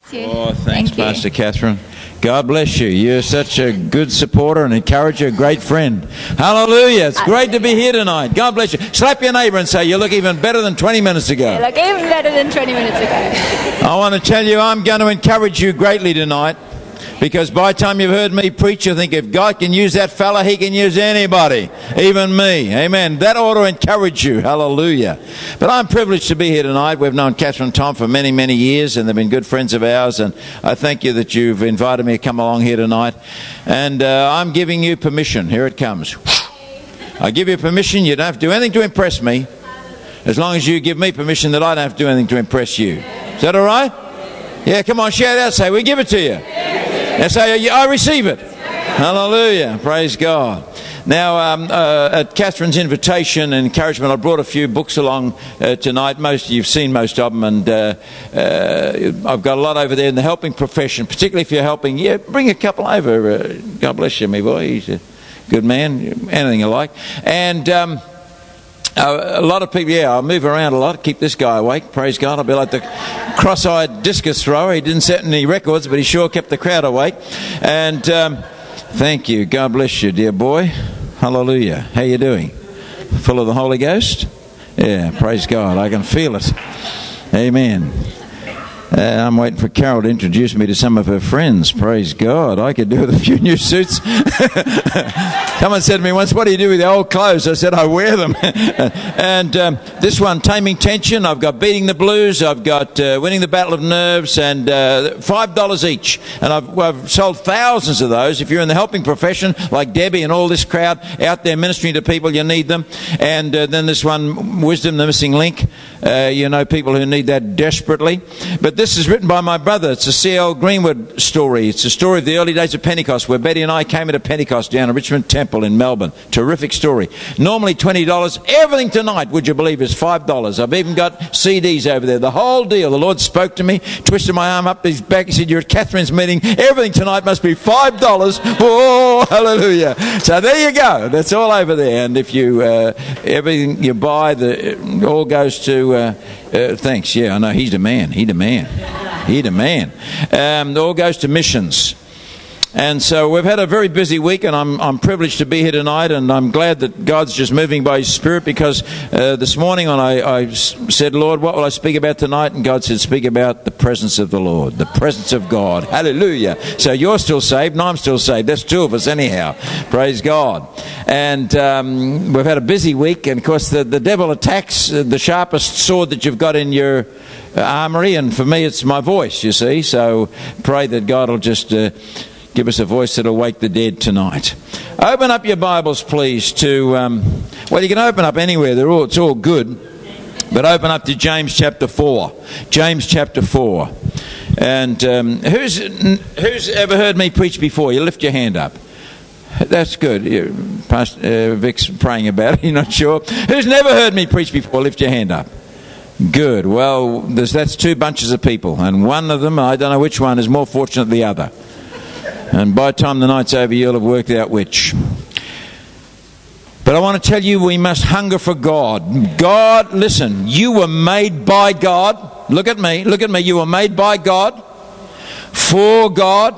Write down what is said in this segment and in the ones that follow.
Oh, thanks, Pastor Catherine. God bless you. You're such a good supporter and encourager, a great friend. Hallelujah. It's great to be here tonight. God bless you. Slap your neighbour and say, you look even better than 20 minutes ago. You look even better than 20 minutes ago. I want to tell you, I'm going to encourage you greatly tonight, because by the time you've heard me preach, you think if God can use that fella, he can use anybody, even me. Amen. That ought to encourage you. Hallelujah. But I'm privileged to be here tonight. We've known Catherine and Tom for many, many years, and they've been good friends of ours, and I thank you that you've invited me to come along here tonight. And I'm giving you permission. Here it comes. I give you permission. You don't have to do anything to impress me, as long as you give me permission that I don't have to do anything to impress you. Is that all right? Yeah, come on, shout out. Say, we give it to you. Now say, I receive it. Hallelujah. Praise God. Now, at Catherine's invitation and encouragement, I brought a few books along tonight. You've seen most of them, and I've got a lot over there in the helping profession, particularly if you're helping. Yeah, bring a couple over. God bless you, my boy. He's a good man. Anything you like. And a lot of people, I'll move around a lot, keep this guy awake, praise God. I'll be like the cross-eyed discus thrower. He didn't set any records, but he sure kept the crowd awake. And thank you. God bless you, dear boy. Hallelujah. How you doing? Full of the Holy Ghost? Yeah, praise God. I can feel it. Amen. I'm waiting for Carol to introduce me to some of her friends. Praise God. I could do with a few new suits. Someone said to me once, what do you do with the old clothes? I said, I wear them. And this one, Taming Tension. I've got Beating the Blues. I've got Winning the Battle of Nerves, and $5 each. And I've sold thousands of those. If you're in the helping profession, like Debbie and all this crowd out there ministering to people, you need them. And then this one, Wisdom, the Missing Link. People who need that desperately. But this is written by my brother. It's a C.L. Greenwood story. It's a story of the early days of Pentecost, where Betty and I came into Pentecost down at Richmond Temple in Melbourne. Terrific story. Normally $20. Everything tonight, would you believe, is $5. I've even got CDs over there. The whole deal. The Lord spoke to me, twisted my arm up his back. He said, you're at Catherine's meeting. Everything tonight must be $5. Oh, hallelujah. So there you go. That's all over there. And if you, everything you buy, it all goes to... thanks. Yeah, I know. He's the man. He the man. It all goes to missions. And so we've had a very busy week, and I'm privileged to be here tonight, and I'm glad that God's just moving by His Spirit, because this morning when I said, Lord, what will I speak about tonight? And God said, speak about the presence of the Lord, the presence of God. Hallelujah. So you're still saved, and I'm still saved. That's two of us anyhow. Praise God. And we've had a busy week, and of course the devil attacks the sharpest sword that you've got in your armory, and for me it's my voice, you see. So pray that God will just... give us a voice that'll wake the dead tonight. Open up your Bibles, please, to... you can open up anywhere. It's all good. But open up to James chapter 4. James chapter 4. And who's ever heard me preach before? You lift your hand up. That's good. Pastor Vic's praying about it. You're not sure. Who's never heard me preach before? Lift your hand up. Good. Well, that's two bunches of people. And one of them, I don't know which one, is more fortunate than the other. And by the time the night's over, you'll have worked out which. But I want to tell you, we must hunger for God. God, listen, you were made by God. Look at me. You were made by God, for God,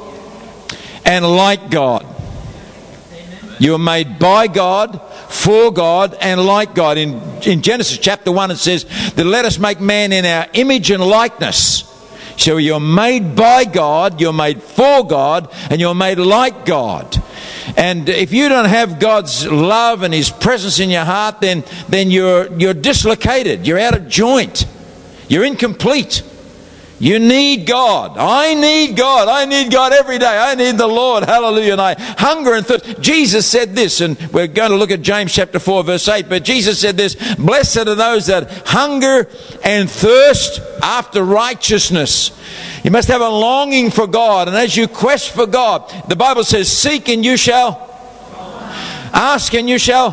and like God. You were made by God, for God, and like God. In Genesis chapter 1, it says that let us make man in our image and likeness. So you're made by God, you're made for God, and you're made like God. And if you don't have God's love and His presence in your heart, then you're dislocated. You're out of joint. You're incomplete. You need God. I need God. I need God every day. I need the Lord. Hallelujah. And I hunger and thirst. Jesus said this, and we're going to look at James chapter 4 verse 8, but Jesus said this, blessed are those that hunger and thirst after righteousness. You must have a longing for God, and as you quest for God, the Bible says, seek and you shall, ask and you shall,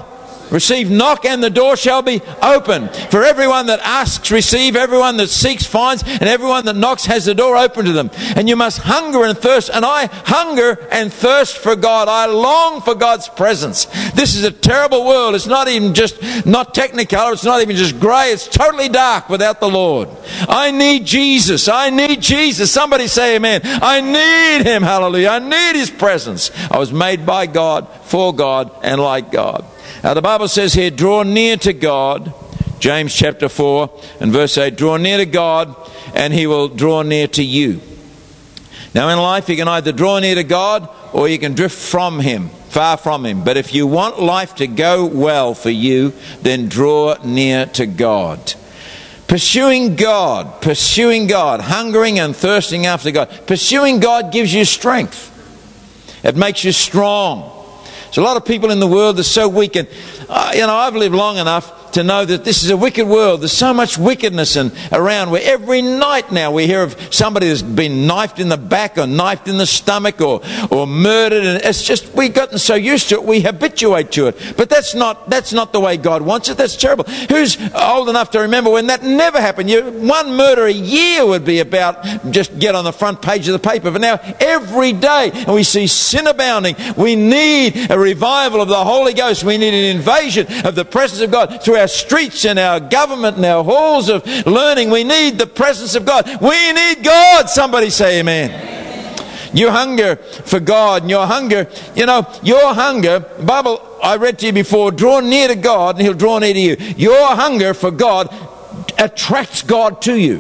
Receive, knock, and the door shall be open. For everyone that asks, receive. Everyone that seeks, finds. And everyone that knocks has the door open to them. And you must hunger and thirst. And I hunger and thirst for God. I long for God's presence. This is a terrible world. It's not even just, not technicolor. It's not even just grey. It's totally dark without the Lord. I need Jesus. I need Jesus. Somebody say amen. I need Him. Hallelujah. I need His presence. I was made by God, for God, and like God. Now the Bible says here, draw near to God. James chapter 4 and verse 8, draw near to God and He will draw near to you. Now in life you can either draw near to God or you can drift from Him, far from Him. But if you want life to go well for you, then draw near to God. Pursuing God, hungering and thirsting after God. Pursuing God gives you strength. It makes you strong. So a lot of people in the world are so weak, and I've lived long enough to know that this is a wicked world. There's so much wickedness around where every night now we hear of somebody that's been knifed in the back or knifed in the stomach or murdered, and it's just, we've gotten so used to it, we habituate to it. But that's not the way God wants it. That's terrible. Who's old enough to remember when that never happened? One murder a year would be about, just get on the front page of the paper. But now every day, and we see sin abounding. We need a revival of the Holy Ghost. We need an invasion of the presence of God through our streets and our government and our halls of learning. We need the presence of God. We need God. Somebody say amen. You hunger for God, and your hunger, the Bible I read to you before, draw near to God and He'll draw near to you. Your hunger for God attracts God to you.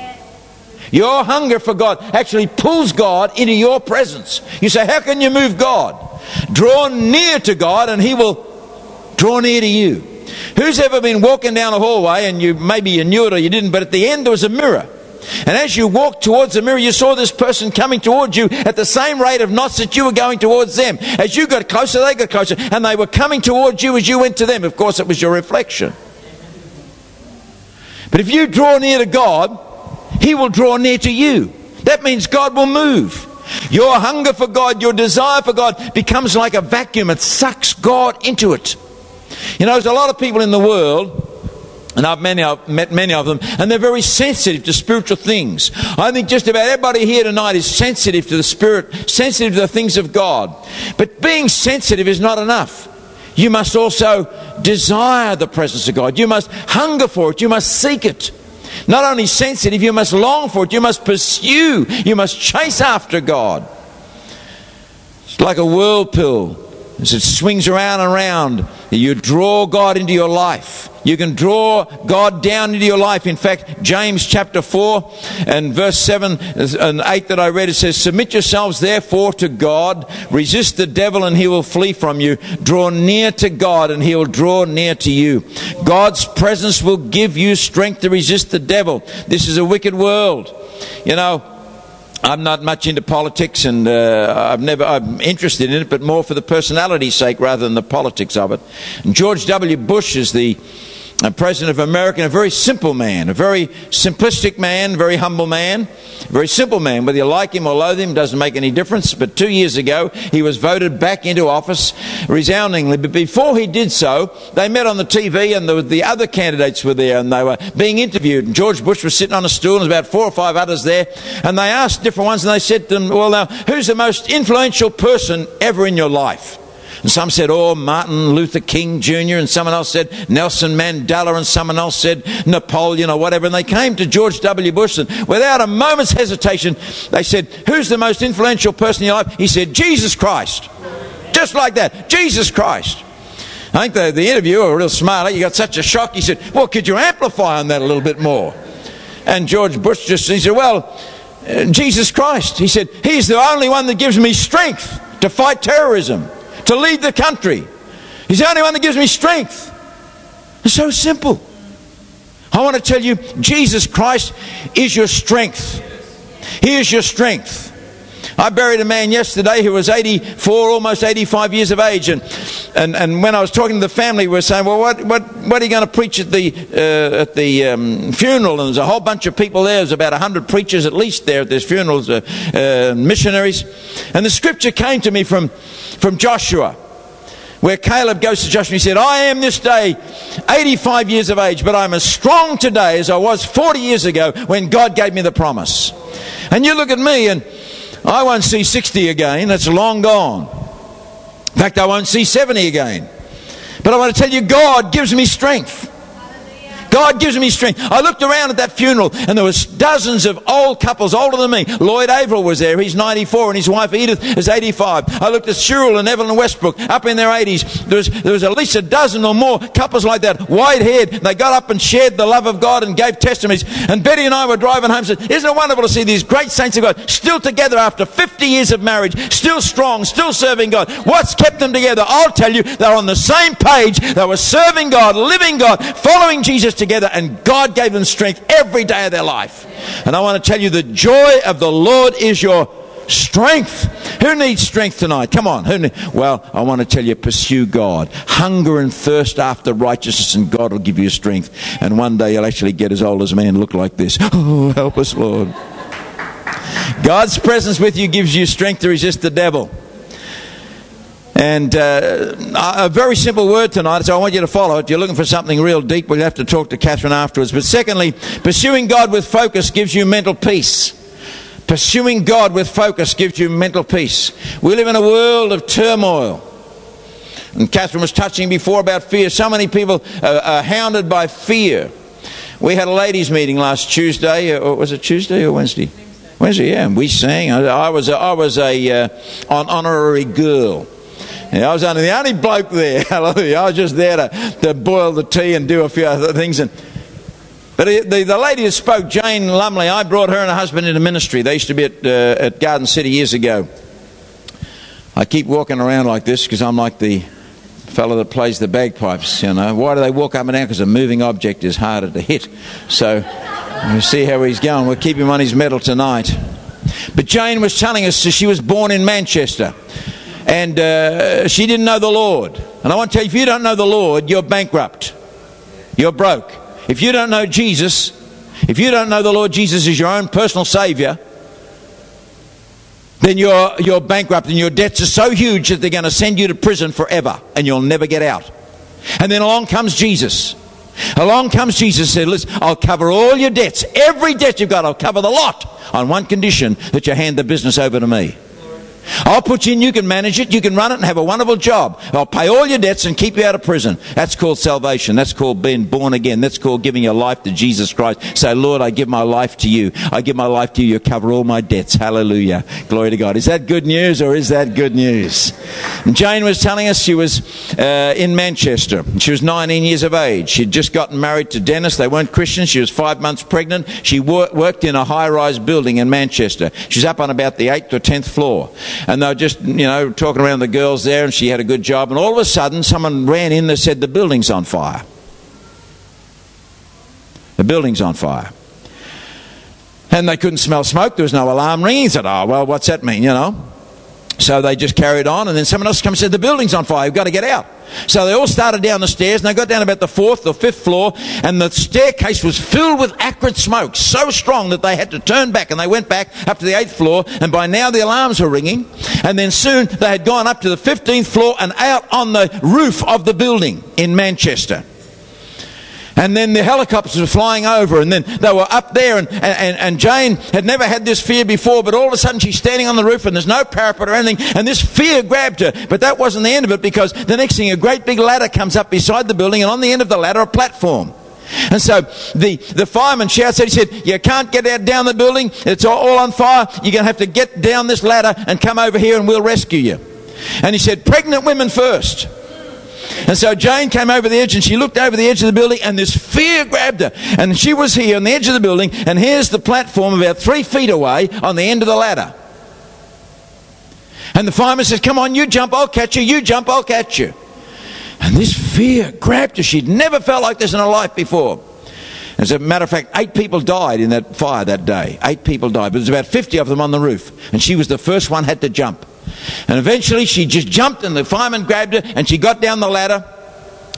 Your hunger for God actually pulls God into your presence. You say, how can you move God? Draw near to God and He will draw near to you. Who's ever been walking down a hallway, and maybe you knew it or you didn't, but at the end there was a mirror. And as you walked towards the mirror, you saw this person coming towards you at the same rate of knots that you were going towards them. As you got closer, they got closer. And they were coming towards you as you went to them. Of course, it was your reflection. But if you draw near to God, He will draw near to you. That means God will move. Your hunger for God, your desire for God becomes like a vacuum. It sucks God into it. There's a lot of people in the world, and I've met many of them, and they're very sensitive to spiritual things. I think just about everybody here tonight is sensitive to the Spirit, sensitive to the things of God. But being sensitive is not enough. You must also desire the presence of God. You must hunger for it. You must seek it. Not only sensitive, you must long for it. You must pursue. You must chase after God. It's like a whirlpool. As it swings around and around, you draw God into your life. You can draw God down into your life. In fact, James chapter 4 and verse 7 and 8 that I read, it says, submit yourselves therefore to God, resist the devil and he will flee from you. Draw near to God and He will draw near to you. God's presence will give you strength to resist the devil. This is a wicked world. I'm not much into politics, and I'm interested in it, but more for the personality's sake rather than the politics of it. And George W. Bush is the President of America, a very simple man, a very simplistic man, very humble man, very simple man. Whether you like him or loathe him doesn't make any difference. But 2 years ago, he was voted back into office resoundingly. But before he did so, they met on the TV, and the other candidates were there, and they were being interviewed. And George Bush was sitting on a stool, and there was about 4 or 5 others there. And they asked different ones, and they said to them, well, now, who's the most influential person ever in your life? And some said, Martin Luther King Jr., and someone else said Nelson Mandela, and someone else said Napoleon or whatever. And they came to George W. Bush, and without a moment's hesitation, they said, who's the most influential person in your life? He said, Jesus Christ. Just like that, Jesus Christ. I think the interviewer, a real smart, he got such a shock, he said, well, could you amplify on that a little bit more? And George Bush he said, Jesus Christ. He said, He's the only one that gives me strength to fight terrorism, to lead the country. He's the only one that gives me strength. It's so simple. I want to tell you, Jesus Christ is your strength. He is your strength. I buried a man yesterday who was 84, almost 85 years of age, and when I was talking to the family, we were saying, well, what are you going to preach at the funeral? And there's a whole bunch of people there. There's about 100 preachers at least there at this funeral, missionaries. And the scripture came to me from Joshua, where Caleb goes to Joshua and he said, I am this day 85 years of age, but I'm as strong today as I was 40 years ago when God gave me the promise. And you look at me and I won't see 60 again. That's long gone. In fact, I won't see 70 again. But I want to tell you, God gives me strength. God gives me strength. I looked around at that funeral and there was dozens of old couples older than me. Lloyd Averill was there. He's 94 and his wife Edith is 85. I looked at Cyril and Evelyn Westbrook up in their 80s. There was at least a dozen or more couples like that, white-haired. They got up and shared the love of God and gave testimonies. And Betty and I were driving home and said, isn't it wonderful to see these great saints of God still together after 50 years of marriage, still strong, still serving God? What's kept them together? I'll tell you, they're on the same page. They were serving God, living God, following Jesus together, and God gave them strength every day of their life. And I want to tell you, the joy of the Lord is your strength. Who needs strength tonight? Come on. Well, I want to tell you, pursue God. Hunger and thirst after righteousness, and God will give you strength. And one day you'll actually get as old as me and look like this. Oh, help us, Lord. God's presence with you gives you strength to resist the devil. And a very simple word tonight, so I want you to follow it. If you're looking for something real deep, we'll have to talk to Catherine afterwards. But secondly, pursuing God with focus gives you mental peace. Pursuing God with focus gives you mental peace. We live in a world of turmoil. And Catherine was touching before about fear. So many people are hounded by fear. We had a ladies' meeting last Tuesday, or was it Tuesday or Wednesday? Wednesday, yeah. We sang. I was an honorary girl. Yeah, I was only the only bloke there. Hallelujah. I was just there to boil the tea and do a few other things. But the lady that spoke, Jane Lumley, I brought her and her husband into ministry. They used to be at Garden City years ago. I keep walking around like this because I'm like the fellow that plays the bagpipes, you know. Why do they walk up and down? Because a moving object is harder to hit. So you see how he's going. We'll keep him on his medal tonight. But Jane was telling us that she was born in Manchester. And she didn't know the Lord. And I want to tell you, if you don't know the Lord, you're bankrupt. You're broke. If you don't know Jesus, if you don't know the Lord Jesus as your own personal Saviour, then you're bankrupt, and your debts are so huge that they're going to send you to prison forever and you'll never get out. And then along comes Jesus. Along comes Jesus and said, listen, I'll cover all your debts. Every debt you've got, I'll cover the lot, on one condition, that you hand the business over to me. I'll put you in, you can manage it, you can run it and have a wonderful job. I'll pay all your debts and keep you out of prison. That's called salvation. That's called being born again. That's called giving your life to Jesus Christ. Say, Lord, I give my life to you. I give my life to you. You cover all my debts. Hallelujah. Glory to God. Is that good news, or is that good news? And Jane was telling us she was in Manchester. She was 19 years of age. She'd just gotten married to Dennis. They weren't Christians. She was 5 months pregnant. She worked in a high-rise building in Manchester. She's up on about the 8th or 10th floor. And they were just, talking around the girls there, and she had a good job. And all of a sudden, someone ran in that said, the building's on fire. The building's on fire. And they couldn't smell smoke. There was no alarm ringing. He said, oh, well, what's that mean, So they just carried on, and then someone else came and said, the building's on fire, you've got to get out. So they all started down the stairs, and they got down about the 4th or 5th floor, and the staircase was filled with acrid smoke, so strong that they had to turn back, and they went back up to the 8th floor, and by now the alarms were ringing, and then soon they had gone up to the 15th floor and out on the roof of the building in Manchester. And then the helicopters were flying over, and then they were up there, and Jane had never had this fear before, but all of a sudden she's standing on the roof and there's no parapet or anything, and this fear grabbed her. But that wasn't the end of it, because the next thing, a great big ladder comes up beside the building, and on the end of the ladder, a platform. And so the fireman shouts out, he said, you can't get out down the building, it's all on fire, you're going to have to get down this ladder and come over here and we'll rescue you. And he said, pregnant women first. And so Jane came over the edge, and she looked over the edge of the building, and this fear grabbed her. And she was here on the edge of the building, and here's the platform about 3 feet away on the end of the ladder. And the fireman says, come on, you jump, I'll catch you. You jump, I'll catch you. And this fear grabbed her. She'd never felt like this in her life before. As a matter of fact, 8 people died in that fire that day. 8 people died, but there's about 50 of them on the roof. And she was the first one had to jump. And eventually she just jumped, and the fireman grabbed her, and she got down the ladder,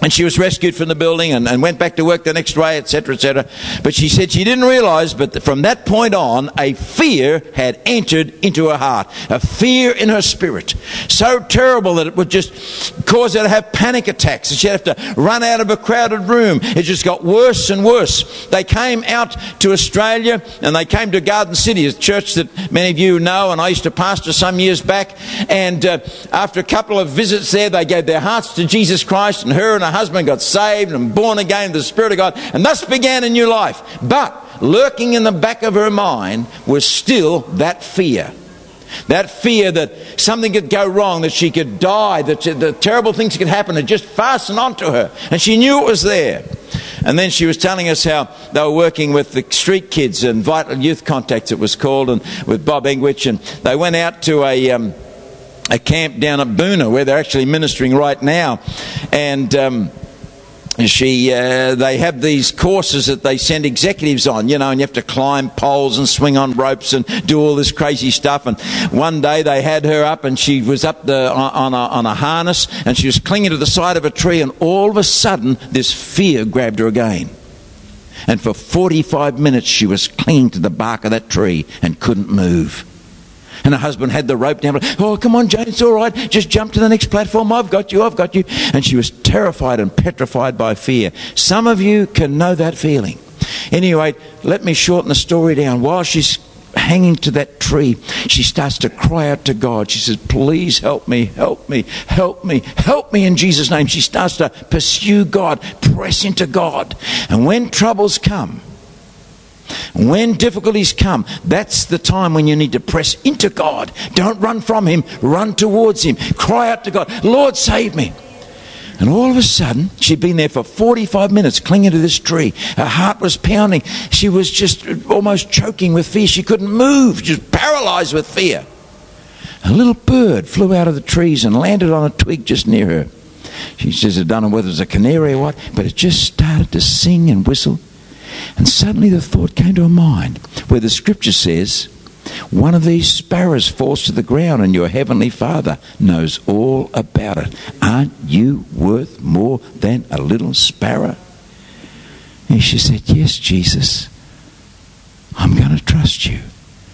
And she was rescued from the building and went back to work the next day, etc., etc. But she said she didn't realise, but from that point on, a fear had entered into her heart. A fear in her spirit. So terrible that it would just cause her to have panic attacks. And she'd have to run out of a crowded room. It just got worse and worse. They came out to Australia and they came to Garden City, a church that many of you know, and I used to pastor some years back. And after a couple of visits there, they gave their hearts to Jesus Christ, and her and her husband got saved and born again in the Spirit of God, and thus began a new life. But lurking in the back of her mind was still that fear. That fear that something could go wrong, that she could die, that the terrible things could happen, had just fastened onto her. And she knew it was there. And then she was telling us how they were working with the street kids and Vital Youth Contacts, it was called, and with Bob Engwich, and they went out to a camp down at Boona where they're actually ministering right now, and they have these courses that they send executives on, you know, and you have to climb poles and swing on ropes and do all this crazy stuff. And one day they had her up, and she was up on a harness, and she was clinging to the side of a tree, and all of a sudden this fear grabbed her again. And for 45 minutes she was clinging to the bark of that tree and couldn't move. And her husband had the rope down. Oh, come on, Jane, it's all right. Just jump to the next platform. I've got you. And she was terrified and petrified by fear. Some of you can know that feeling. Anyway, let me shorten the story down. While she's hanging to that tree, she starts to cry out to God. She says, please help me, help me, help me, help me in Jesus' name. She starts to pursue God, press into God. And when troubles come, when difficulties come, that's the time when you need to press into God. Don't run from Him, run towards Him. Cry out to God, Lord, save me. And all of a sudden, she'd been there for 45 minutes clinging to this tree. Her heart was pounding. She was just almost choking with fear. She couldn't move, just paralyzed with fear. A little bird flew out of the trees and landed on a twig just near her. She says, I don't know whether it was a canary or what, but it just started to sing and whistle. And suddenly the thought came to her mind, where the scripture says, one of these sparrows falls to the ground and your heavenly Father knows all about it. Aren't you worth more than a little sparrow? And she said, yes, Jesus, I'm going to trust you.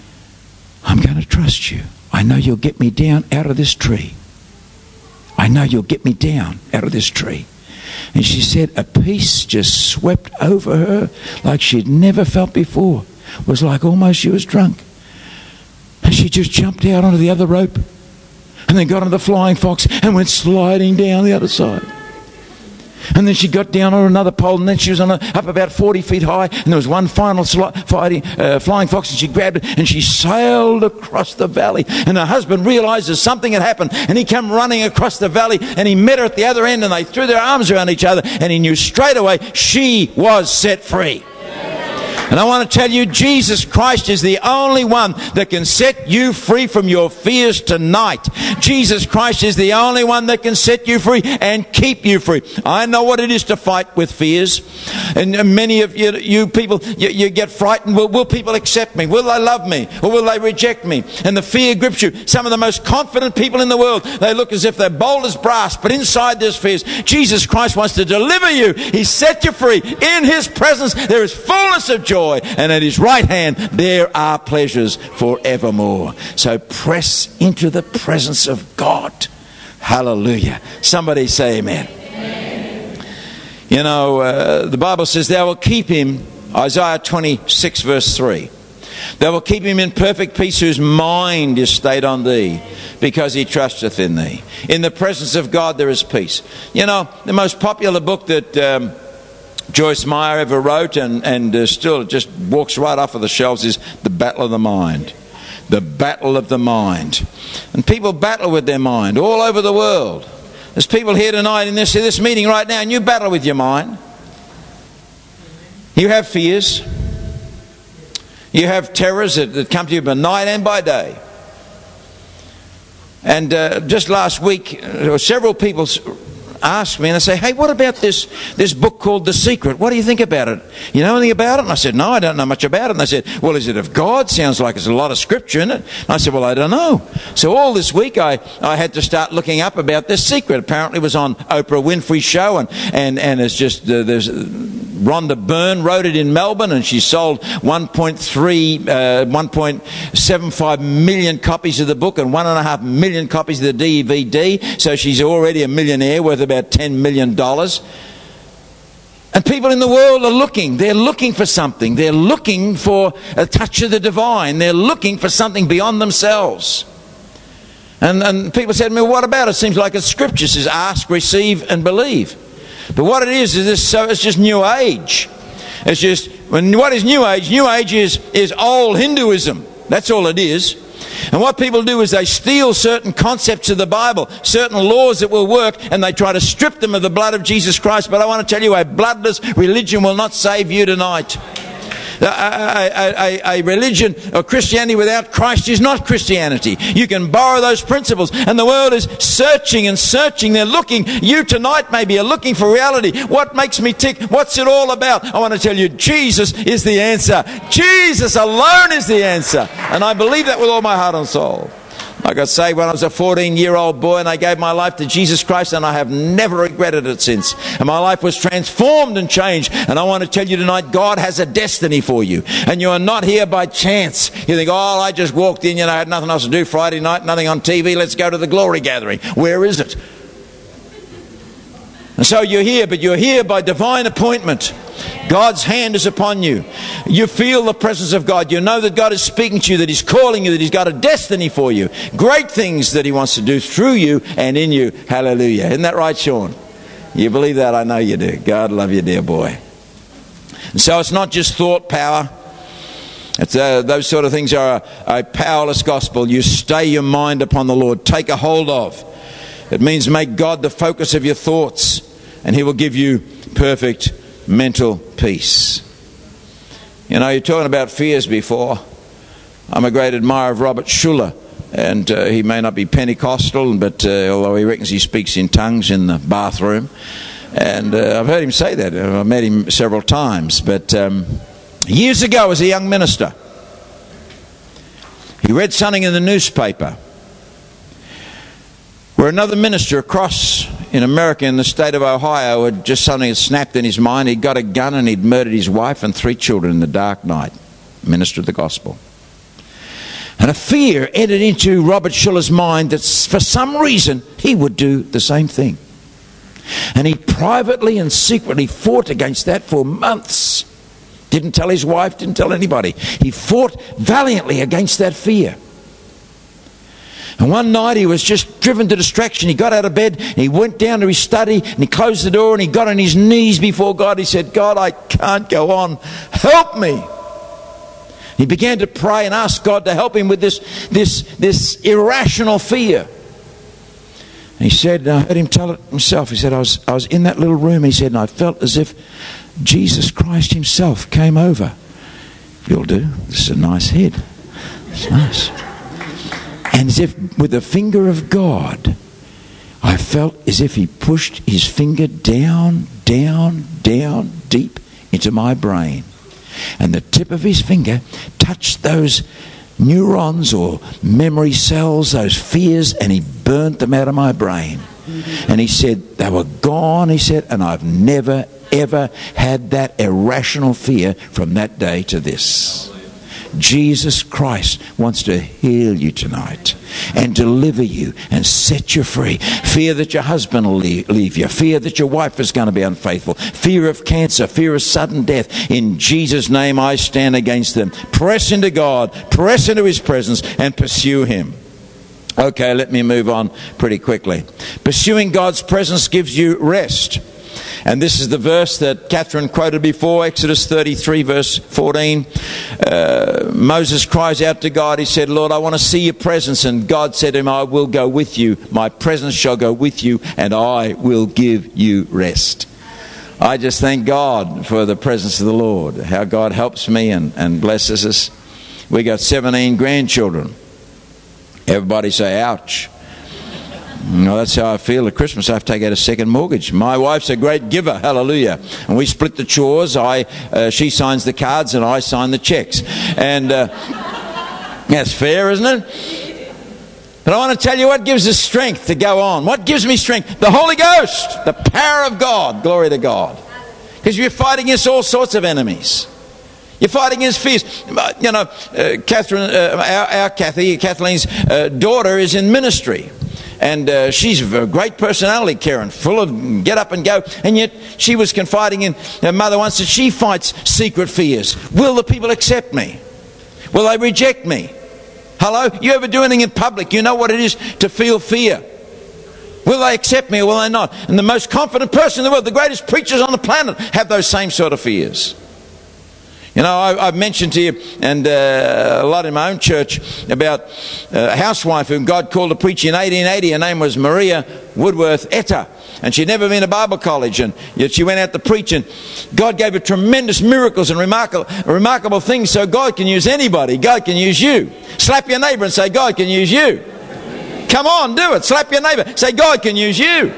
I'm going to trust you. I know you'll get me down out of this tree. I know you'll get me down out of this tree. And she said a peace just swept over her like she'd never felt before. It was like almost she was drunk. And she just jumped out onto the other rope and then got on the flying fox and went sliding down the other side. And then she got down on another pole, and then she was up about 40 feet high, and there was one final flying fox, and she grabbed it and she sailed across the valley. And her husband realizes something had happened, and he came running across the valley, and he met her at the other end, and they threw their arms around each other, and he knew straight away she was set free. And I want to tell you, Jesus Christ is the only one that can set you free from your fears tonight. Jesus Christ is the only one that can set you free and keep you free. I know what it is to fight with fears. And many of you people, you get frightened. Will people accept me? Will they love me? Or will they reject me? And the fear grips you. Some of the most confident people in the world, they look as if they're bold as brass, but inside there's fears. Jesus Christ wants to deliver you. He set you free. In His presence there is fullness of joy. And at His right hand there are pleasures forevermore. So press into the presence of God. Hallelujah. Somebody say amen. Amen. You know, the Bible says they will keep him, Isaiah 26 verse 3. They will keep him in perfect peace whose mind is stayed on thee, because he trusteth in thee. In the presence of God there is peace. You know, the most popular book that Joyce Meyer ever wrote and still just walks right off of the shelves is The Battle of the Mind. The Battle of the Mind. And people battle with their mind all over the world. There's people here tonight in this meeting right now, and you battle with your mind. You have fears. You have terrors that come to you by night and by day. And just last week, there were several people ask me and they say, hey, what about this book called The Secret? What do you think about it? You know anything about it? And I said, no, I don't know much about it. And they said, well, is it of God? Sounds like there's a lot of scripture in it. And I said, well, I don't know. So all this week I had to start looking up about this secret. Apparently it was on Oprah Winfrey's show, and it's just, there's Rhonda Byrne wrote it in Melbourne, and she sold 1.75 million copies of the book and 1.5 million copies of the DVD. So she's already a millionaire worth about $10 million. And people in the world are looking. They're looking for something. They're looking for a touch of the divine. They're looking for something beyond themselves. And people said to me, what about it? It seems like a scripture says, ask, receive, and believe. But what it is this, so it's just New Age. It's just, what is New Age? New Age is old Hinduism. That's all it is. And what people do is they steal certain concepts of the Bible, certain laws that will work, and they try to strip them of the blood of Jesus Christ. But I want to tell you, a bloodless religion will not save you tonight. A religion or Christianity without Christ is not Christianity. You can borrow those principles, and the world is searching and searching. They're looking. You tonight maybe are looking for reality. What makes me tick? What's it all about? I want to tell you, Jesus is the answer. Jesus alone is the answer. And I believe that with all my heart and soul. I got saved when I was a 14-year-old boy, and I gave my life to Jesus Christ, and I have never regretted it since. And my life was transformed and changed. And I want to tell you tonight, God has a destiny for you. And you are not here by chance. You think, oh, I just walked in, I had nothing else to do Friday night, nothing on TV, let's go to the glory gathering. Where is it? And so you're here, but you're here by divine appointment. God's hand is upon you. You feel the presence of God. You know that God is speaking to you, that He's calling you, that He's got a destiny for you. Great things that He wants to do through you and in you. Hallelujah. Isn't that right, Sean? You believe that? I know you do. God love you, dear boy. And so it's not just thought power. It's, those sort of things are a powerless gospel. You stay your mind upon the Lord. Take a hold of. It means make God the focus of your thoughts, and He will give you perfect mental peace. You know, you're talking about fears before. I'm a great admirer of Robert Schuller, and he may not be Pentecostal, but although he reckons he speaks in tongues in the bathroom, and I've heard him say that. I've met him several times, but years ago as a young minister, he read something in the newspaper where another minister across in America, in the state of Ohio, had just something had snapped in his mind. He'd got a gun and he'd murdered his wife and 3 children in the dark night. Minister of the gospel. And a fear entered into Robert Schuller's mind that for some reason he would do the same thing. And he privately and secretly fought against that for months. Didn't tell his wife, didn't tell anybody. He fought valiantly against that fear. And one night he was just driven to distraction. He got out of bed and he went down to his study and he closed the door and he got on his knees before God. He said, God, I can't go on. Help me. He began to pray and ask God to help him with this irrational fear. And he said, I heard him tell it himself. He said, I was in that little room, he said, and I felt as if Jesus Christ Himself came over. You'll do. This is a nice head. It's nice. And as if with the finger of God, I felt as if He pushed His finger down, down, down, deep into my brain. And the tip of His finger touched those neurons or memory cells, those fears, and He burnt them out of my brain. And He said, they were gone, He said, and I've never, ever had that irrational fear from that day to this. Jesus Christ wants to heal you tonight and deliver you and set you free. Fear that your husband will leave you. Fear that your wife is going to be unfaithful. Fear of cancer. Fear of sudden death. In Jesus' name I stand against them. Press into God. Press into His presence and pursue Him. Okay, let me move on pretty quickly. Pursuing God's presence gives you rest. And this is the verse that Catherine quoted before, Exodus 33 verse 14. Moses cries out to God. He said, Lord, I want to see your presence. And God said to him, I will go with you. My presence shall go with you and I will give you rest. I just thank God for the presence of the Lord. How God helps me and blesses us. We got 17 grandchildren. Everybody say, ouch. No, that's how I feel at Christmas. I have to take out a second mortgage. My wife's a great giver, hallelujah. And we split the chores. She signs the cards and I sign the checks. And that's fair, isn't it? But I want to tell you what gives us strength to go on. What gives me strength? The Holy Ghost, the power of God. Glory to God. Because you're fighting against all sorts of enemies. You're fighting against fears. You know, Kathleen's daughter is in ministry. And she's a great personality, Karen, full of get up and go. And yet she was confiding in her mother once that she fights secret fears. Will the people accept me? Will they reject me? Hello? You ever do anything in public? You know what it is to feel fear. Will they accept me or will they not? And the most confident person in the world, the greatest preachers on the planet, have those same sort of fears. You know, I've mentioned to you, and a lot in my own church, about a housewife whom God called to preach in 1880. Her name was Maria Woodworth Etta. And she'd never been to Bible college, and yet she went out to preach, and God gave her tremendous miracles and remarkable things. So God can use anybody. God can use you. Slap your neighbour and say, God can use you. Come on, do it. Slap your neighbour. Say, God can use you.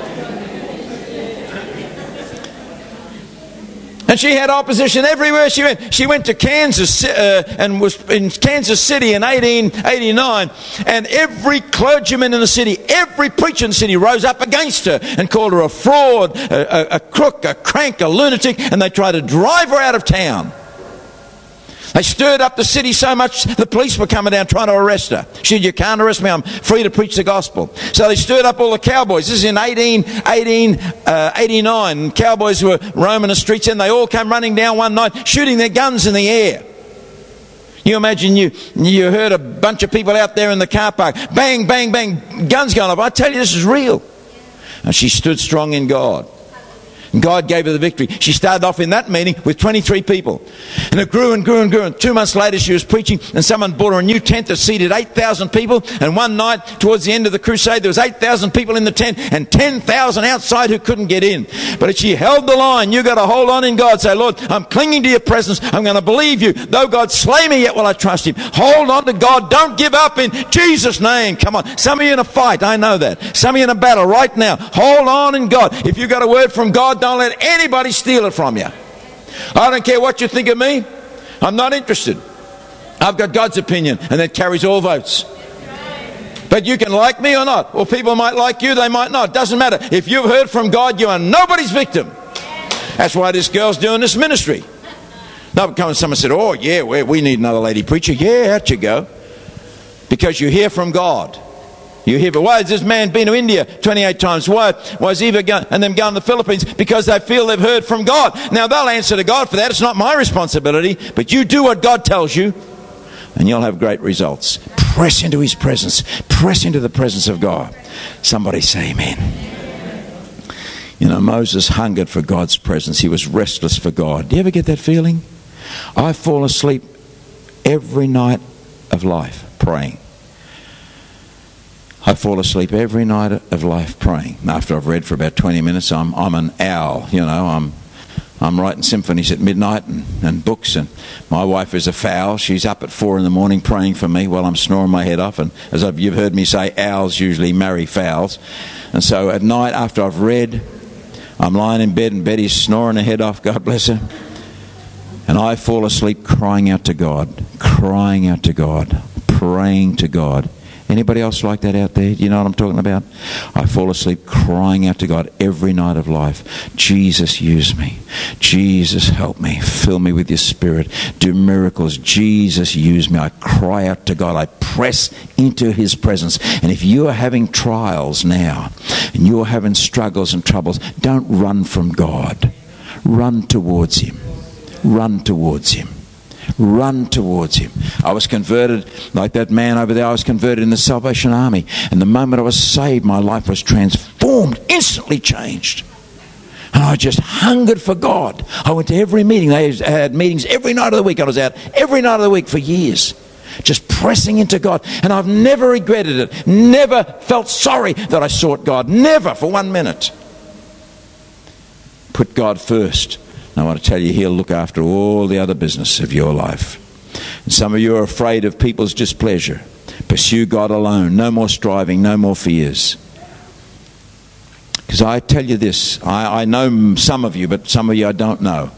And she had opposition everywhere she went. She went to Kansas and was in Kansas City in 1889. And every clergyman in the city, every preacher in the city rose up against her and called her a fraud, a crook, a crank, a lunatic. And they tried to drive her out of town. They stirred up the city so much the police were coming down trying to arrest her. She said, you can't arrest me, I'm free to preach the gospel. So they stirred up all the cowboys. This is in 1889. Cowboys were roaming the streets and they all came running down one night shooting their guns in the air. You imagine you heard a bunch of people out there in the car park. Bang, bang, bang, guns going off. I tell you, this is real. And she stood strong in God. And God gave her the victory. She started off in that meeting with 23 people. And it grew and grew and grew. And 2 months later she was preaching and someone bought her a new tent that seated 8,000 people. And one night towards the end of the crusade there was 8,000 people in the tent and 10,000 outside who couldn't get in. But she held the line. You've got to hold on in God. Say, Lord, I'm clinging to your presence. I'm going to believe you. Though God slay me, yet will I trust him. Hold on to God. Don't give up in Jesus' name. Come on. Some of you in a fight. I know that. Some of you in a battle right now. Hold on in God. If you've got a word from God, don't let anybody steal it from you. I don't care what you think of me. I'm not interested. I've got God's opinion, and that carries all votes. But you can like me or not. Or people might like you, they might not. Doesn't matter. If you've heard from God, you are nobody's victim. That's why this girl's doing this ministry. Now, someone said, oh yeah, we need another lady preacher. Yeah, out you go. Because you hear from God. You hear, but why has this man been to India 28 times? Why is Eva and them going to the Philippines? Because they feel they've heard from God. Now they'll answer to God for that. It's not my responsibility. But you do what God tells you and you'll have great results. Press into his presence. Press into the presence of God. Somebody say amen. You know, Moses hungered for God's presence. He was restless for God. Do you ever get that feeling? I fall asleep every night of life praying. I fall asleep every night of life praying. After I've read for about 20 minutes, I'm an owl. You know, I'm writing symphonies at midnight and books. And my wife is a fowl. She's up at 4 a.m. praying for me while I'm snoring my head off. And as you've heard me say, owls usually marry fowls. And so at night, after I've read, I'm lying in bed and Betty's snoring her head off. God bless her. And I fall asleep crying out to God, praying to God. Anybody else like that out there? Do you know what I'm talking about? I fall asleep crying out to God every night of life. Jesus, use me. Jesus, help me. Fill me with your spirit. Do miracles. Jesus, use me. I cry out to God. I press into his presence. And if you are having trials now, and you're having struggles and troubles, don't run from God. Run towards him. Run towards him. Run towards him. I was converted like that man over there. I was converted in the Salvation Army. And the moment I was saved, my life was transformed, instantly changed. And I just hungered for God. I went to every meeting. They had meetings every night of the week. I was out every night of the week for years, just pressing into God. And I've never regretted it. Never felt sorry that I sought God. Never for 1 minute. Put God first. I want to tell you, he'll look after all the other business of your life. And some of you are afraid of people's displeasure. Pursue God alone. No more striving, no more fears. Because I tell you this, I know some of you, but some of you I don't know.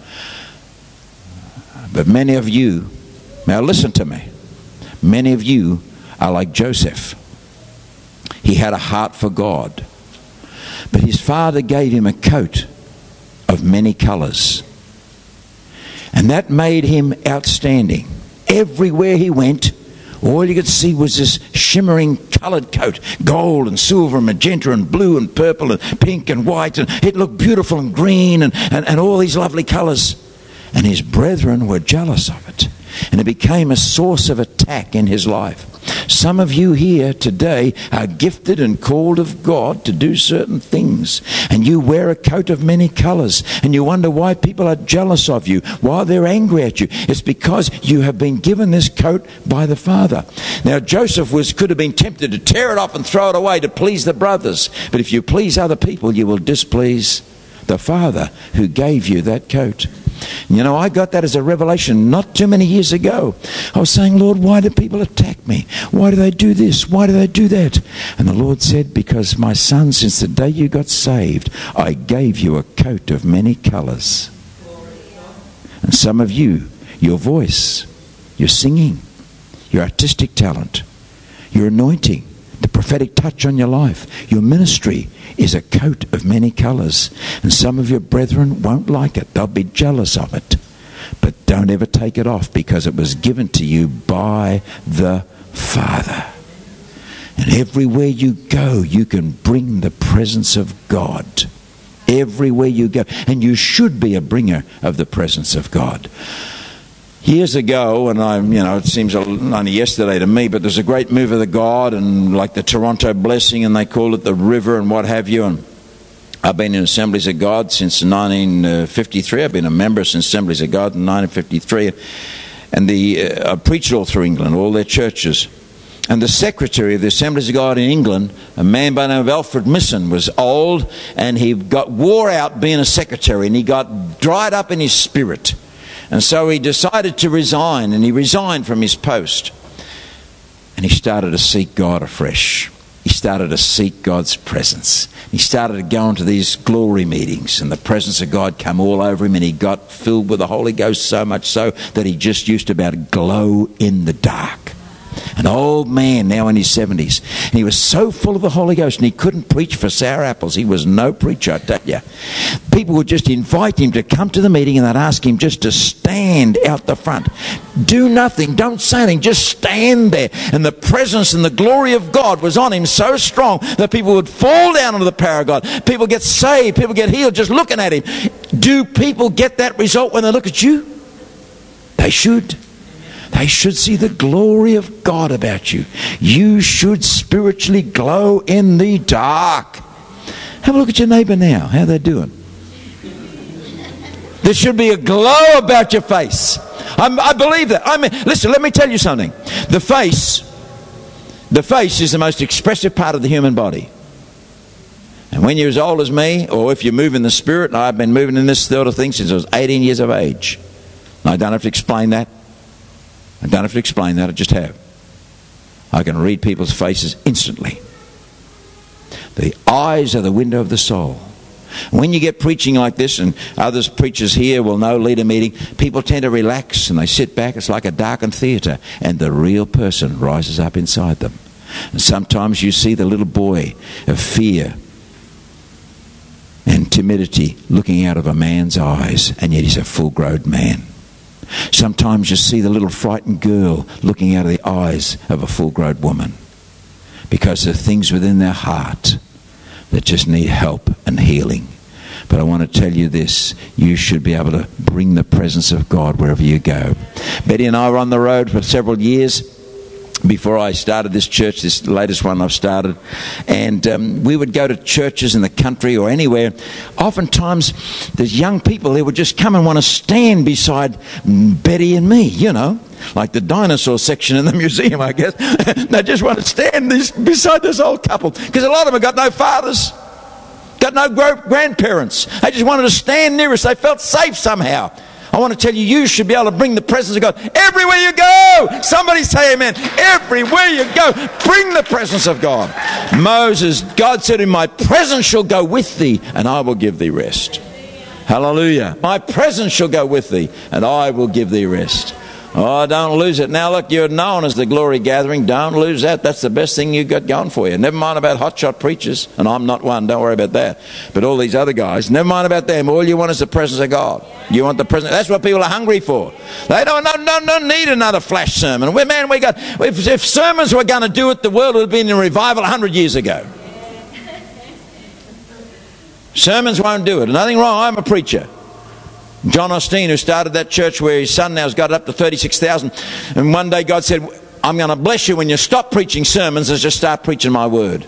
But many of you, now listen to me, many of you are like Joseph. He had a heart for God, but his father gave him a coat of many colours, and that made him outstanding. Everywhere he went, all you could see was this shimmering coloured coat, gold and silver and magenta and blue and purple and pink and white, and it looked beautiful and green and all these lovely colours. And his brethren were jealous of it, and it became a source of attack in his life. Some of you here today are gifted and called of God to do certain things, and you wear a coat of many colours, and you wonder why people are jealous of you, why they're angry at you. It's because you have been given this coat by the Father. Now Joseph could have been tempted to tear it off and throw it away to please the brothers, but if you please other people, you will displease the Father who gave you that coat. You know, I got that as a revelation not too many years ago. I was saying, Lord, why do people attack me? Why do they do this? Why do they do that? And the Lord said, because my son, since the day you got saved, I gave you a coat of many colours. And some of you, your voice, your singing, your artistic talent, your anointing, the prophetic touch on your life, your ministry is a coat of many colours. And some of your brethren won't like it. They'll be jealous of it. But don't ever take it off, because it was given to you by the Father. And everywhere you go, you can bring the presence of God. Everywhere you go. And you should be a bringer of the presence of God. Years ago, and it seems only yesterday to me, but there's a great move of the God, and like the Toronto Blessing, and they call it the river and what have you. And I've been in Assemblies of God since 1953. I've been a member since Assemblies of God in 1953. And I preached all through England, all their churches. And the secretary of the Assemblies of God in England, a man by the name of Alfred Misson, was old, and he wore out being a secretary, and he got dried up in his spirit. And so he decided to resign, and he resigned from his post. And he started to seek God afresh. He started to seek God's presence. He started to go into these glory meetings, and the presence of God came all over him, and he got filled with the Holy Ghost so much so that he just used to about glow in the dark. An old man now in his 70s. And he was so full of the Holy Ghost, and he couldn't preach for sour apples. He was no preacher, I tell you. People would just invite him to come to the meeting, and they'd ask him just to stand out the front. Do nothing, don't say anything, just stand there. And the presence and the glory of God was on him so strong that people would fall down under the power of God. People get saved, people get healed just looking at him. Do people get that result when they look at you? They should. They should see the glory of God about you. You should spiritually glow in the dark. Have a look at your neighbour now. How they're doing. There should be a glow about your face. I believe that. Listen, let me tell you something. The face is the most expressive part of the human body. And when you're as old as me, or if you move in the Spirit, and I've been moving in this sort of thing since I was 18 years of age. And I don't have to explain that. I don't have to explain that, I just have. I can read people's faces instantly. The eyes are the window of the soul. When you get preaching like this, and others preachers here will know, lead a meeting, people tend to relax and they sit back. It's like a darkened theatre, and the real person rises up inside them. And sometimes you see the little boy of fear and timidity looking out of a man's eyes, and yet he's a full-grown man. Sometimes you see the little frightened girl looking out of the eyes of a full-grown woman, because there are things within their heart that just need help and healing. But I want to tell you this, you should be able to bring the presence of God wherever you go. Betty and I were on the road for several years before I started this church, this latest one I've started, and we would go to churches in the country or anywhere. Oftentimes there's young people who would just come and want to stand beside Betty and me, you know, like the dinosaur section in the museum, I guess. They just want to stand beside this old couple, because a lot of them have got no fathers, got no grandparents. They just wanted to stand near us. They felt safe somehow. I want to tell you, you should be able to bring the presence of God everywhere you go. Somebody say amen. Everywhere you go, bring the presence of God. Moses, God said to him, my presence shall go with thee, and I will give thee rest. Hallelujah. My presence shall go with thee, and I will give thee rest. Oh, don't lose it. Now look, you're known as the Glory Gathering. Don't lose that. That's the best thing you've got going for you. Never mind about hotshot preachers, and I'm not one. Don't worry about that. But all these other guys, never mind about them. All you want is the presence of God. You want the presence. That's what people are hungry for. They don't need another flash sermon. If sermons were going to do it, the world would have been in revival 100 years ago. Sermons won't do it. Nothing wrong. I'm a preacher. John Osteen, who started that church where his son now has got it up to 36,000, and one day God said, I'm going to bless you when you stop preaching sermons and just start preaching my word.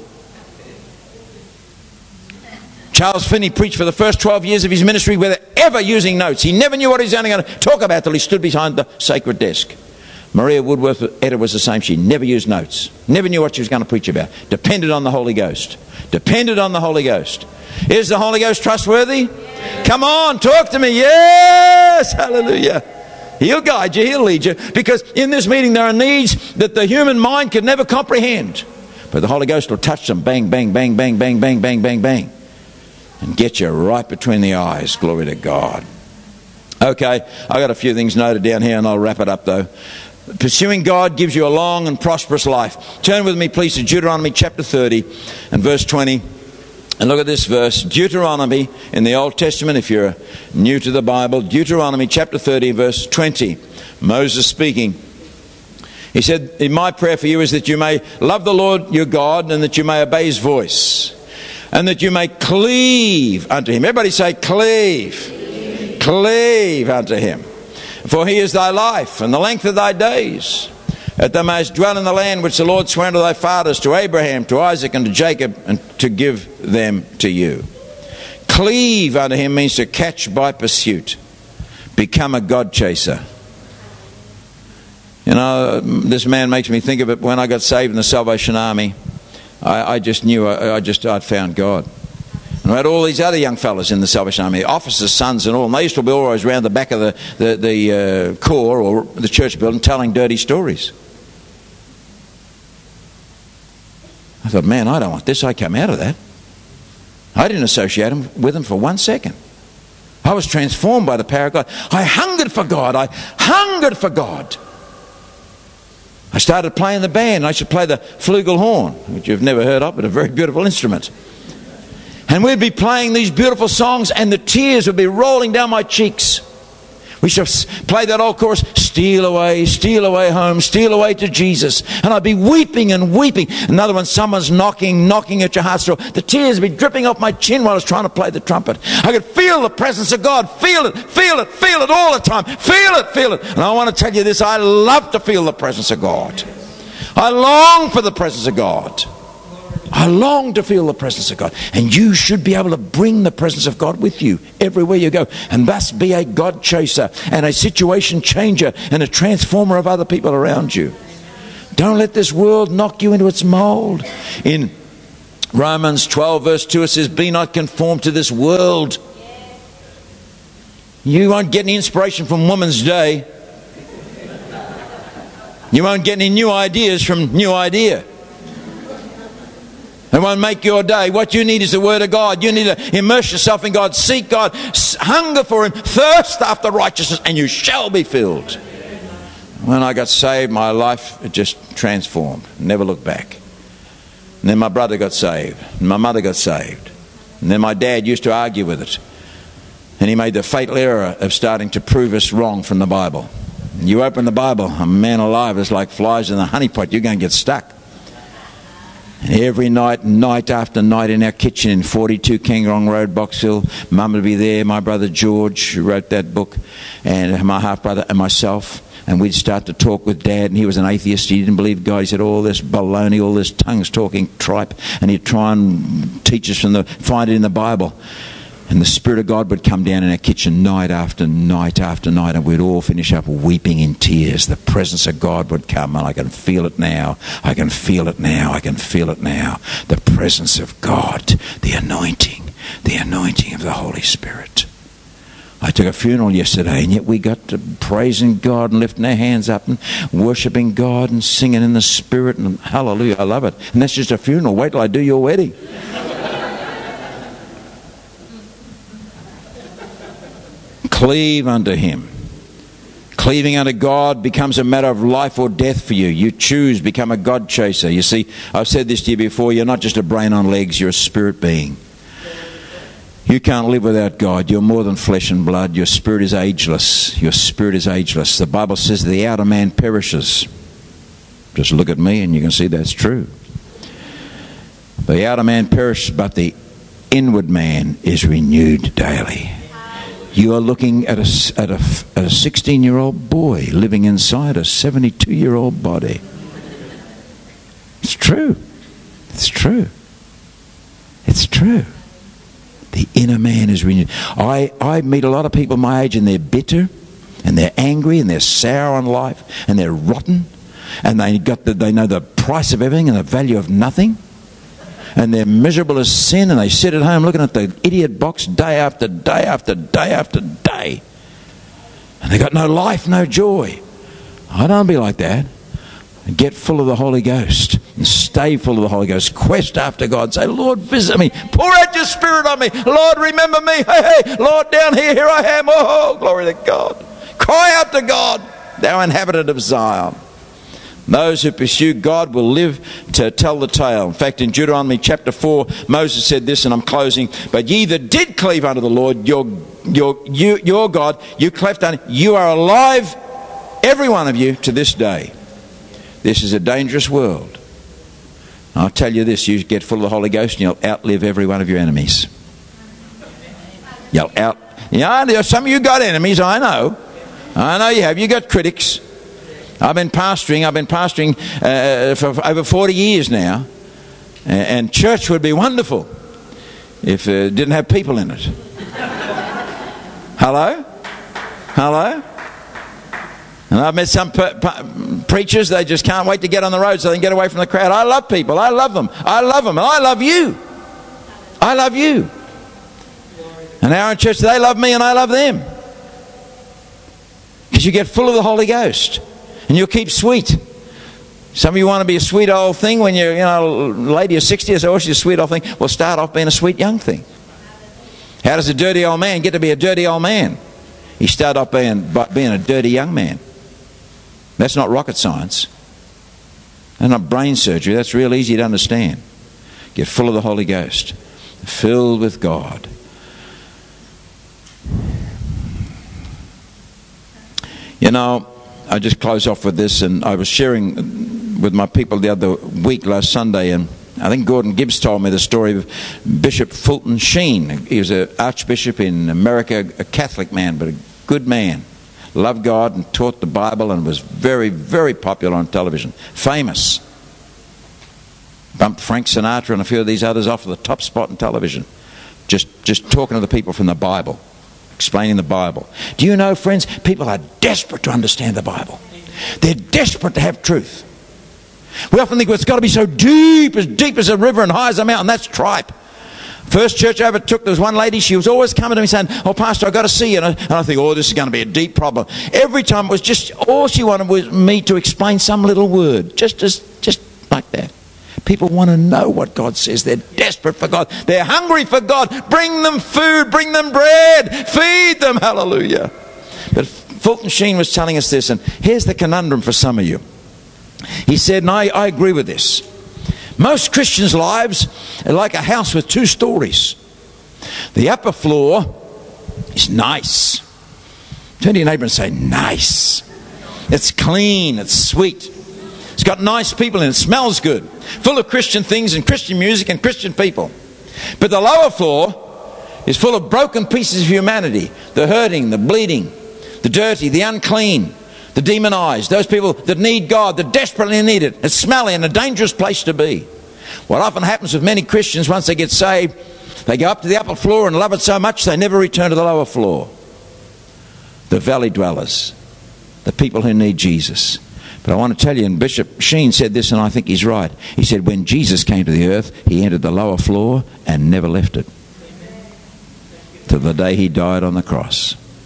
Charles Finney preached for the first 12 years of his ministry without ever using notes. He never knew what he was only going to talk about till he stood behind the sacred desk. Maria Woodworth Etta was the same. She never used notes. Never knew what she was going to preach about. Depended on the Holy Ghost. Depended on the Holy Ghost. Is the Holy Ghost trustworthy? Yes. Come on, talk to me. Yes, hallelujah. He'll guide you, he'll lead you. Because in this meeting there are needs that the human mind can never comprehend. But the Holy Ghost will touch them. Bang, bang, bang, bang, bang, bang, bang, bang, bang. And get you right between the eyes. Glory to God. Okay, I got a few things noted down here and I'll wrap it up though. Pursuing God gives you a long and prosperous life. Turn with me please to Deuteronomy chapter 30 and verse 20. And look at this verse, Deuteronomy in the Old Testament, if you're new to the Bible, Deuteronomy chapter 30, verse 20. Moses speaking. He said, my prayer for you is that you may love the Lord your God and that you may obey his voice and that you may cleave unto him. Everybody say cleave. Cleave unto him. For he is thy life and the length of thy days, that thou mayest dwell in the land which the Lord sware unto thy fathers, to Abraham, to Isaac, and to Jacob, and to give them to you. Cleave unto him means to catch by pursuit. Become a God chaser. You know, this man makes me think of it. When I got saved in the Salvation Army, I just knew I'd found God. And I had all these other young fellas in the Salvation Army, officers' sons and all, and they used to be always around the back of the corps or the church building telling dirty stories. I thought, man, I don't want this. I came out of that. I didn't associate with them for 1 second. I was transformed by the power of God. I hungered for God. I hungered for God. I started playing the band. I should play the flugelhorn, which you've never heard of, but a very beautiful instrument. And we'd be playing these beautiful songs and the tears would be rolling down my cheeks. We should play that old chorus, steal away home, steal away to Jesus. And I'd be weeping and weeping. Another one, someone's knocking at your heart's door. The tears would be dripping off my chin while I was trying to play the trumpet. I could feel the presence of God. Feel it all the time. Feel it. And I want to tell you this, I love to feel the presence of God. I long for the presence of God. I long to feel the presence of God. And you should be able to bring the presence of God with you everywhere you go. And thus be a God chaser and a situation changer and a transformer of other people around you. Don't let this world knock you into its mold. In Romans 12 verse 2 it says, be not conformed to this world. You won't get any inspiration from Woman's Day. You won't get any new ideas from New Idea. It won't make your day. What you need is the Word of God. You need to immerse yourself in God. Seek God. Hunger for Him. Thirst after righteousness. And you shall be filled. When I got saved, my life it just transformed. Never looked back. And then my brother got saved. And my mother got saved. And then my dad used to argue with it. And he made the fatal error of starting to prove us wrong from the Bible. And you open the Bible, a man alive is like flies in the honey pot. You're going to get stuck. And every night after night in our kitchen in 42 Kangarong Road, Box Hill, Mum would be there, my brother George, who wrote that book, and my half-brother and myself. And we'd start to talk with Dad, and he was an atheist. He didn't believe God. He said, all this baloney, all this tongues-talking tripe. And he'd try and teach us find it in the Bible. And the Spirit of God would come down in our kitchen night after night after night, and we'd all finish up weeping in tears. The presence of God would come, and I can feel it now. I can feel it now. I can feel it now. The presence of God, the anointing of the Holy Spirit. I took a funeral yesterday, and yet we got to praising God and lifting our hands up and worshipping God and singing in the Spirit, and hallelujah, I love it. And that's just a funeral. Wait till I do your wedding. Cleave unto Him. Cleaving unto God becomes a matter of life or death for you. You choose, become a God chaser. You see, I've said this to you before, you're not just a brain on legs, you're a spirit being. You can't live without God. You're more than flesh and blood. Your spirit is ageless. Your spirit is ageless. The Bible says the outer man perishes. Just look at me and you can see that's true. The outer man perishes, but the inward man is renewed daily. You are looking at a 16-year-old boy living inside a 72-year-old body. It's true. It's true. It's true. The inner man is renewed. I meet a lot of people my age, and they're bitter, and they're angry, and they're sour on life, and they're rotten, and they know the price of everything and the value of nothing, and they're miserable as sin, and they sit at home looking at the idiot box day after day after day after day, and they got no life, no joy. I don't be like that. Get full of the Holy Ghost and stay full of the Holy Ghost. Quest after God. Say, Lord, visit me. Pour out your Spirit on me. Lord, remember me. Hey, Lord, down here I am. Oh, glory to God. Cry out to God, thou inhabitant of Zion. Those who pursue God will live to tell the tale. In fact, in Deuteronomy chapter 4, Moses said this, and I'm closing, but ye that did cleave unto the Lord, your God, you cleft unto, you are alive, every one of you, to this day. This is a dangerous world. I'll tell you this, you get full of the Holy Ghost and you'll outlive every one of your enemies. Some of you got enemies, I know. I know you have. You got critics. I've been pastoring for over 40 years now. And church would be wonderful if it didn't have people in it. Hello? Hello? And I've met some preachers, they just can't wait to get on the road so they can get away from the crowd. I love people. I love them. I love them. And I love you. I love you. And our church, they love me and I love them. Because you get full of the Holy Ghost. And you'll keep sweet. Some of you want to be a sweet old thing when you're, a lady of 60 or so, she's a sweet old thing. Well, start off being a sweet young thing. How does a dirty old man get to be a dirty old man? He started off being a dirty young man. That's not rocket science. That's not brain surgery. That's real easy to understand. Get full of the Holy Ghost. Filled with God. I just close off with this, and I was sharing with my people the other week, last Sunday, and I think Gordon Gibbs told me the story of Bishop Fulton Sheen. He was an archbishop in America, a Catholic man, but a good man. Loved God and taught the Bible and was very, very popular on television. Famous. Bumped Frank Sinatra and a few of these others off of the top spot in television. Just talking to the people from the Bible. Explaining the Bible. Do you know, friends, people are desperate to understand the Bible. They're desperate to have truth. We often think, well, it's got to be so deep as a river and high as a mountain. That's tripe. First church I ever took, there was one lady, she was always coming to me saying, oh, Pastor, I've got to see you. And I think, oh, this is going to be a deep problem. Every time it was just, all she wanted was me to explain some little word. Just like that. People want to know what God says. They're desperate for God. They're hungry for God. Bring them food. Bring them bread. Feed them. Hallelujah. But Fulton Sheen was telling us this, and here's the conundrum for some of you. He said, and I agree with this. Most Christians' lives are like a house with two stories. The upper floor is nice. Turn to your neighbour and say, nice. It's clean. It's sweet. It's got nice people in it. It smells good. Full of Christian things and Christian music and Christian people. But the lower floor is full of broken pieces of humanity. The hurting, the bleeding, the dirty, the unclean, the demonized. Those people that need God, that desperately need it. It's smelly and a dangerous place to be. What often happens with many Christians, once they get saved, they go up to the upper floor and love it so much they never return to the lower floor. The valley dwellers. The people who need Jesus. But I want to tell you, and Bishop Sheen said this, and I think he's right. He said when Jesus came to the earth, he entered the lower floor and never left it. Till the day he died on the cross.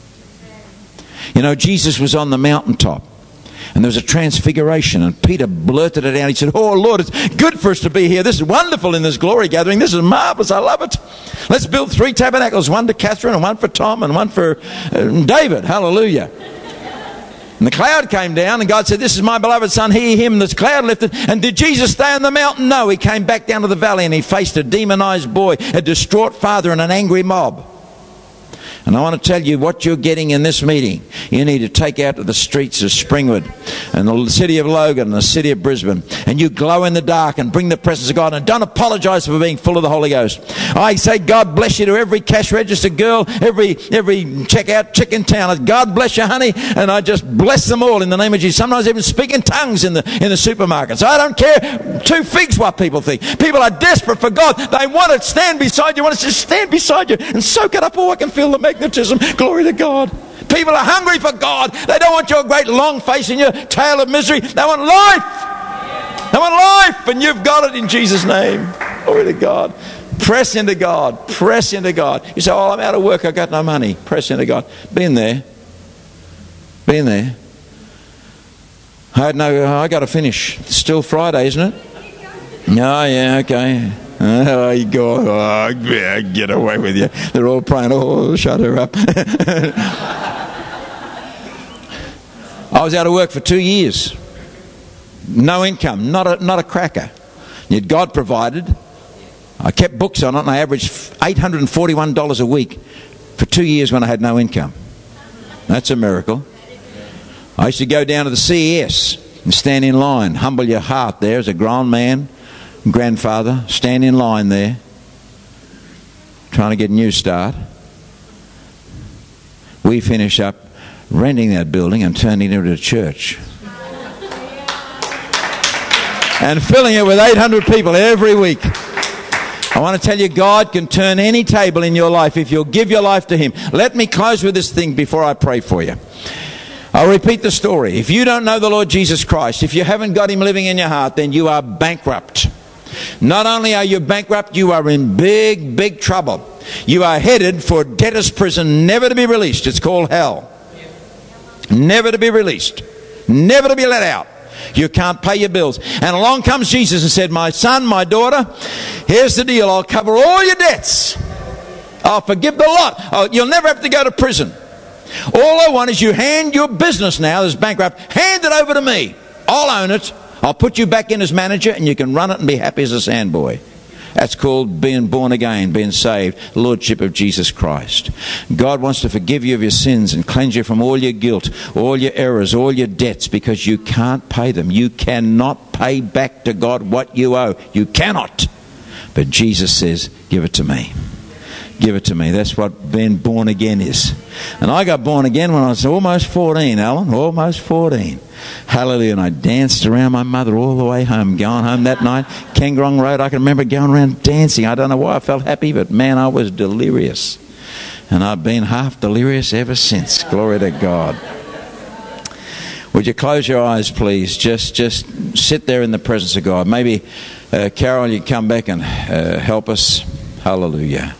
You know, Jesus was on the mountaintop, and there was a transfiguration, and Peter blurted it out. He said, "Oh, Lord, it's good for us to be here. This is wonderful in this glory gathering. This is marvelous. I love it. Let's build 3 tabernacles, one to Catherine and one for Tom and one for David." Hallelujah. And the cloud came down, and God said, "This is my beloved Son, hear him." And this cloud lifted. And did Jesus stay on the mountain? No, he came back down to the valley, and he faced a demonized boy, a distraught father, and an angry mob. And I want to tell you what you're getting in this meeting. You need to take out to the streets of Springwood and the city of Logan and the city of Brisbane, and you glow in the dark and bring the presence of God, and don't apologize for being full of the Holy Ghost. I say God bless you to every cash register girl, every checkout chick in town. God bless you, honey, and I just bless them all in the name of Jesus. Sometimes even speak in tongues in the supermarkets. I don't care 2 figs what people think. People are desperate for God. They want to stand beside you. Want to just stand beside you and soak it up. Oh, I can feel the magnetism. Glory to God. People are hungry for God. They don't want your great long face and your tale of misery. They want life. They want life, and you've got it in Jesus' name. Glory to God. Press into God. Press into God. You say, "Oh, I'm out of work. I've got no money." Press into God. Been there. Been there. I got to finish. It's still Friday, isn't it? Oh, yeah, okay. Oh, you go, "Oh, yeah, get away with you." They're all praying, "Oh, shut her up." I was out of work for 2 years. No income, not a cracker. Yet God provided. I kept books on it, and I averaged $841 a week for 2 years when I had no income. That's a miracle. I used to go down to the CES and stand in line. Humble your heart there as a grown man, grandfather, stand in line there, trying to get a new start. We finish up renting that building and turning it into a church. And filling it with 800 people every week. I want to tell you, God can turn any table in your life if you'll give your life to Him. Let me close with this thing before I pray for you. I'll repeat the story. If you don't know the Lord Jesus Christ, if you haven't got Him living in your heart, then you are bankrupt. Not only are you bankrupt, you are in big, big trouble. You are headed for debtor's prison, never to be released. It's called hell. Never to be released. Never to be let out. You can't pay your bills. And along comes Jesus and said, "My son, my daughter, here's the deal. I'll cover all your debts. I'll forgive the lot. You'll never have to go to prison. All I want is you hand your business now that's bankrupt, hand it over to me. I'll own it. I'll put you back in as manager, and you can run it and be happy as a sandboy." That's called being born again, being saved, Lordship of Jesus Christ. God wants to forgive you of your sins and cleanse you from all your guilt, all your errors, all your debts, because you can't pay them. You cannot pay back to God what you owe. You cannot. But Jesus says, "Give it to me. Give it to me." That's what being born again is. And I got born again when I was almost 14, Alan. Almost 14. Hallelujah. And I danced around my mother all the way home. Going home that night, Kangaroo Road, I can remember going around dancing. I don't know why I felt happy, but man, I was delirious. And I've been half delirious ever since. Glory to God. Would you close your eyes, please? Just sit there in the presence of God. Maybe, Carol, you come back and help us. Hallelujah.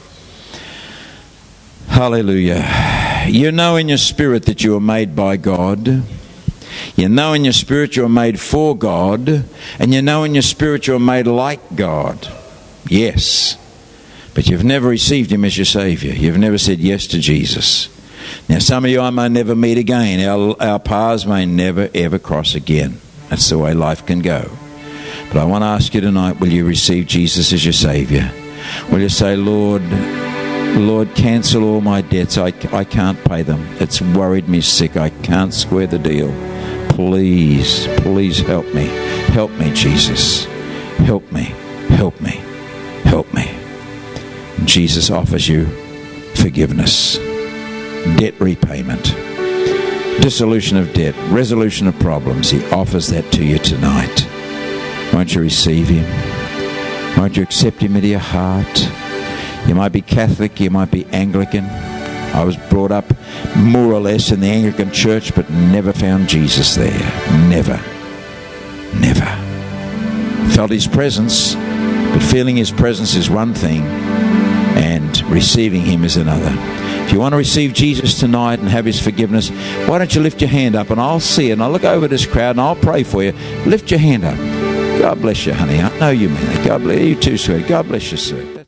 Hallelujah. You know in your spirit that you are made by God. You know in your spirit you are made for God. And you know in your spirit you are made like God. Yes. But you've never received Him as your Saviour. You've never said yes to Jesus. Now some of you I may never meet again. Our paths may never ever cross again. That's the way life can go. But I want to ask you tonight, will you receive Jesus as your Saviour? Will you say, Lord, cancel all my debts. I can't pay them. It's worried me sick. I can't square the deal. Please help me. Help me, Jesus. Help me. Help me. Help me. And Jesus offers you forgiveness, debt repayment, dissolution of debt, resolution of problems. He offers that to you tonight. Won't you receive Him? Won't you accept Him into your heart? You might be Catholic, you might be Anglican. I was brought up more or less in the Anglican church, but never found Jesus there. Never. Never. Felt His presence, but feeling His presence is one thing, and receiving Him is another. If you want to receive Jesus tonight and have his forgiveness, why don't you lift your hand up and I'll see it and I'll look over this crowd and I'll pray for you. Lift your hand up. God bless you, honey. I know you mean it. God bless you too, sweet. God bless you, sir.